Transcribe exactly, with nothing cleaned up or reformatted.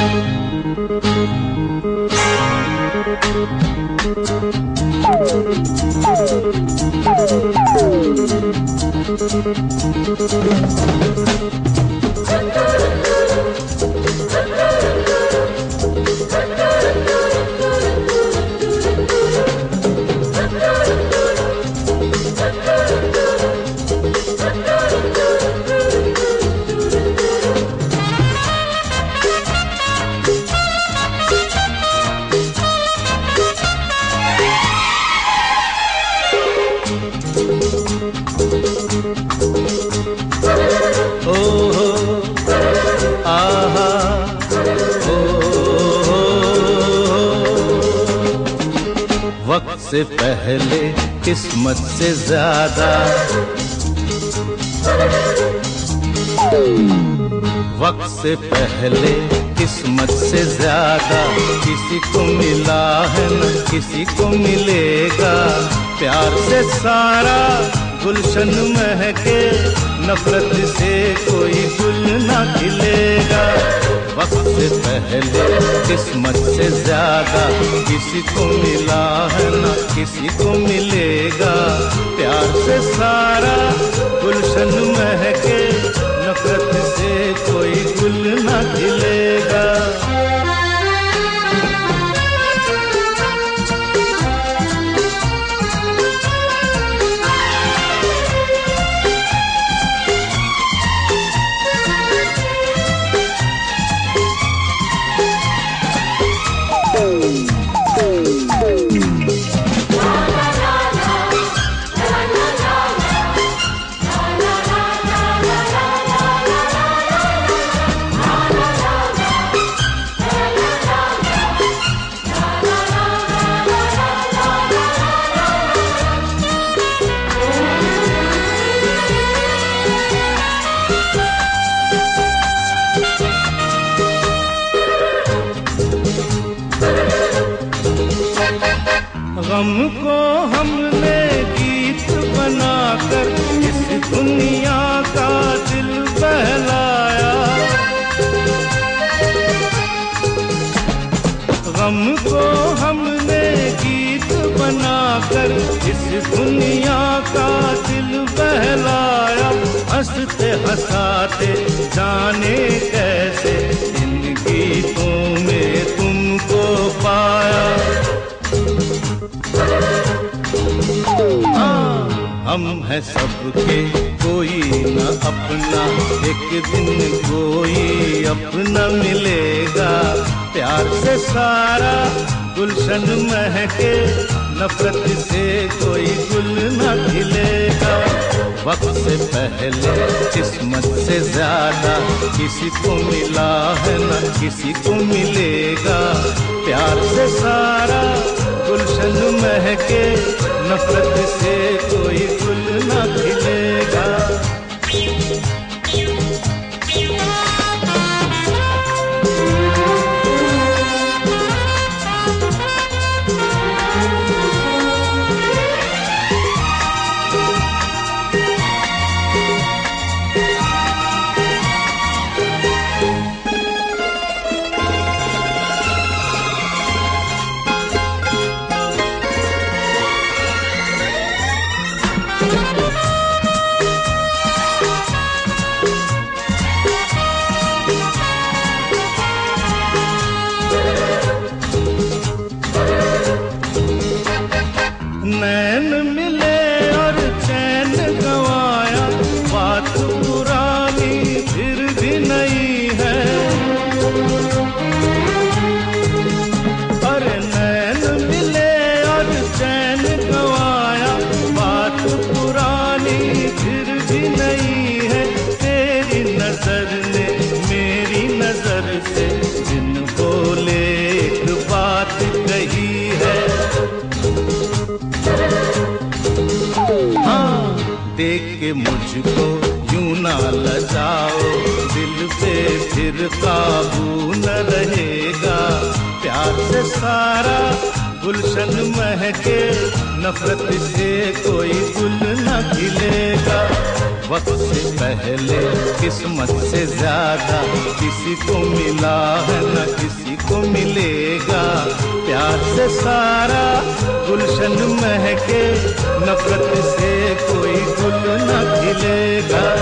वक्त से पहले किस्मत से ज्यादा, वक्त से पहले किस्मत से ज्यादा किसी को मिला है न किसी को मिलेगा। प्यार से सारा गुलशन महके, नफरत से कोई गुल ना खिलेगा। वक्त से पहले किस्मत से ज्यादा किसी को मिला है ना किसी को मिलेगा। प्यार से सारा गुलशन महके, नफरत से कोई गुल ना खिलेगा। गम को हमने गीत बनाकर इस दुनिया का दिल बहलाया। गम को हमने गीत बनाकर इस दुनिया का दिल बहलाया। हंसते हंसाते जाने कैसे इन गीतों में तुमको पाया। हम हैं सबके कोई न अपना, एक दिन कोई अपना मिलेगा। प्यार से सारा गुलशन महके, नफरत से कोई गुल न खिलेगा। वक्त से पहले किस्मत से ज्यादा किसी को मिला है न किसी को मिलेगा। प्यार से सारा गुलशन महके, नफरत से कोई गुल न खिलेगा। नैन मिले और चैन गंवाया, बात पुरानी फिर भी नई है। अरे नैन मिले और चैन गंवाया, बात पुरानी फिर भी नई है। तेरी नजर ने मेरी नजर से बिन बोले एक बात कही है। देख के मुझको यूं ना लजाओ, दिल पे फिर काबू न रहेगा। प्यार से सारा गुलशन महके, नफरत से कोई गुल न खिलेगा। वक्त से पहले किस्मत से ज्यादा किसी को मिला है न किसी को मिलेगा। प्यार से सारा गुलशन महके, नफरत से कोई गुल न खिलेगा।